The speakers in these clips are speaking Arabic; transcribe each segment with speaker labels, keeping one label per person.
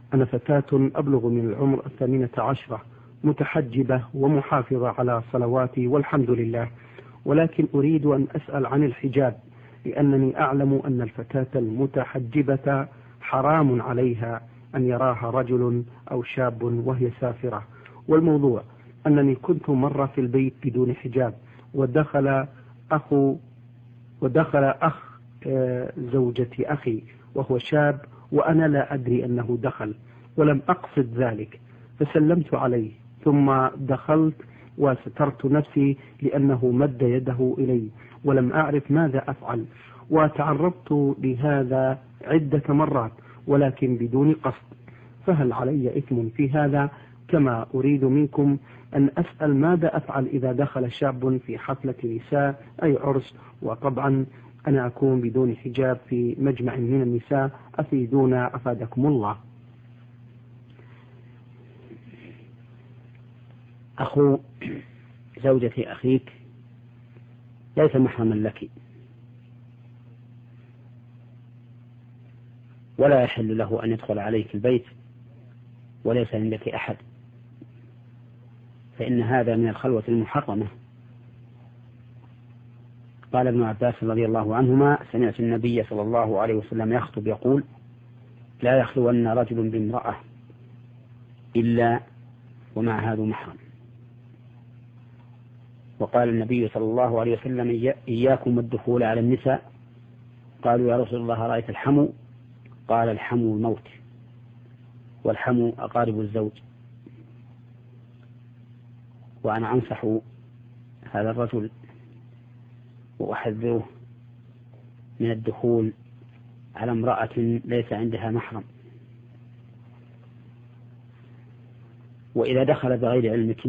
Speaker 1: أنا فتاة أبلغ من العمر 18، متحجبة ومحافظة على صلواتي والحمد لله، ولكن أريد أن أسأل عن الحجاب، لأنني أعلم أن الفتاة المتحجبة حرام عليها أن يراها رجل أو شاب وهي سافرة. والموضوع أنني كنت مرة في البيت بدون حجاب، ودخل أخ زوجة أخي وهو شاب، وأنا لا أدري أنه دخل ولم أقصد ذلك، فسلمت عليه ثم دخلت وسترت نفسي لأنه مد يده إلي ولم أعرف ماذا أفعل، وتعرضت لهذا عدة مرات ولكن بدون قصد، فهل علي إثم في هذا؟ كما أريد منكم أن أسأل ماذا أفعل إذا دخل شاب في حفلة نساء أي عرس، وطبعا أنا أكون بدون حجاب في مجمع من النساء، أفيدونا أفادكم الله.
Speaker 2: أخو زوجة أخيك ليس محرما لك، ولا يحل له أن يدخل عليك البيت وليس عندك أحد، فإن هذا من الخلوة المحرمة. قال ابن عباس رضي الله عنهما: سمعت النبي صلى الله عليه وسلم يخطب يقول: لا يخلون رجل بامرأة إلا ومع هذا محرم. وقال النبي صلى الله عليه وسلم: إياكم الدخول على النساء. قالوا: يا رسول الله رأيت الحمو؟ قال: الحمو الموت، والحمو أقارب الزوج. وأنا أنصح هذا الرجل وأحذره من الدخول على امرأة ليس عندها محرم. وإذا دخل بغير علمك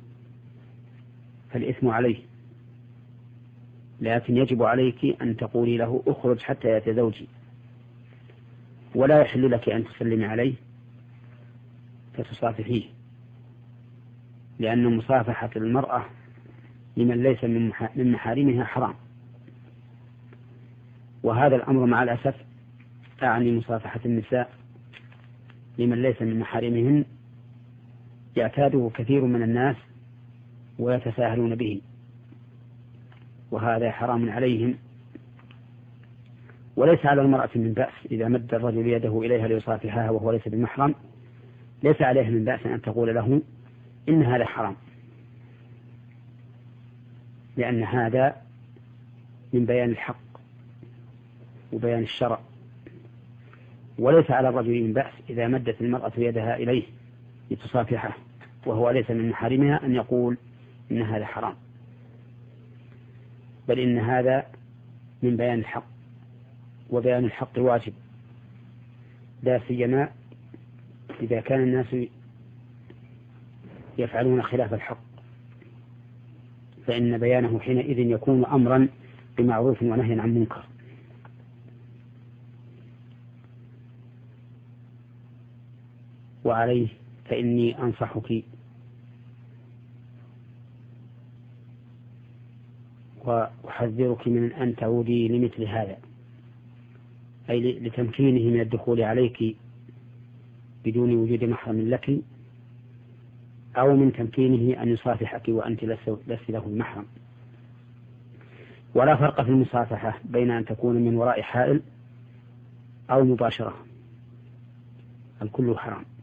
Speaker 2: فالإثم عليه، لكن يجب عليك أن تقولي له: أخرج حتى يأتي زوجي. ولا يحل لك أن تسلمي عليه فتصافحيه، لأن مصافحة المرأة لمن ليس من محارمها حرام. وهذا الأمر مع الأسف أعني مصافحة النساء لمن ليس من محارمهن يعتاده كثير من الناس ويتساهلون به، وهذا حرام عليهم. وليس على المرأة من بأس إذا مد الرجل يده إليها ليصافحها وهو ليس بمحرم، ليس عليه من بأس أن تقول له إن هذا حرام، لأن هذا من بيان الحق وبيان الشرع. وليس على الرجل من بأس إذا مدت المرأة يدها إليه لتصافحه وهو ليس من محارمها أن يقول إن هذا حرام، بل إن هذا من بيان الحق، وبيان الحق واجب، لا سيما إذا كان الناس يفعلون خلاف الحق، فإن بيانه حينئذ يكون أمرا بمعروف ونهي عن منكر. وعليه فإني أنصحك وأحذرك من أن تعودي لمثل هذا، أي لتمكينه من الدخول عليك بدون وجود محرم لك، أو من تمكينه أن يصافحك وأنت لست له المحرم. ولا فرق في المصافحة بين أن تكون من وراء حائل أو مباشرة، الكل حرام.